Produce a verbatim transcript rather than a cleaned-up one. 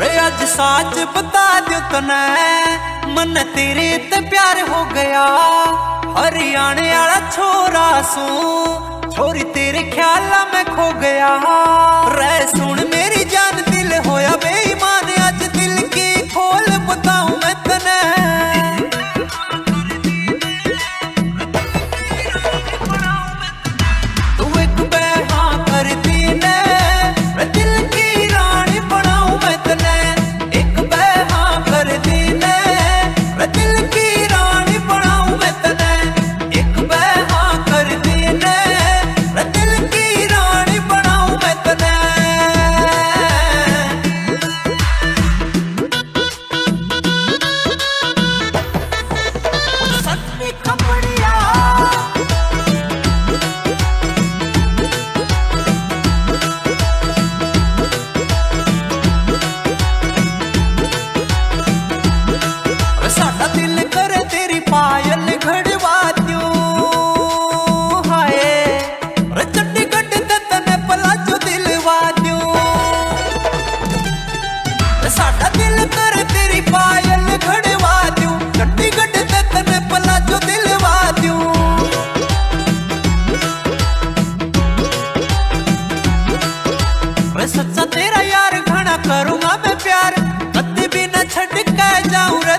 रे आज साच बता दियो तने मन तेरे ते प्यार हो गया। हरियाणे वाला छोरा सू छोरी तेरे ख्याल में खो गया। रे सुन मेरी जान दिल होया बेईमान आज दिल की खोल बताऊं मैं तने। तू एक बेहा कर दीने दिल की रानी बनाऊं मैं तने। एक बेहा कर दीने दिल की रानी बनाऊं मैं तने। एक बेहा कर दीने दिल की रानी बनाऊं मैं तने। सत्ती खपड़िया साडा दिल करे तेरी पायल घड़वा द्यूं। हाय रे चंडीगढ़ ते तने पलाजो दिलवा द्यूं। साडा दिल करे तेरी पायल घड़वा द्यूं। चंडीगढ़ ते तने पलाजो दिलवा द्यूं। रे सच्चा तेरा यार घना करूंगा मैं प्यार कदी भी न छड़ के जाऊं।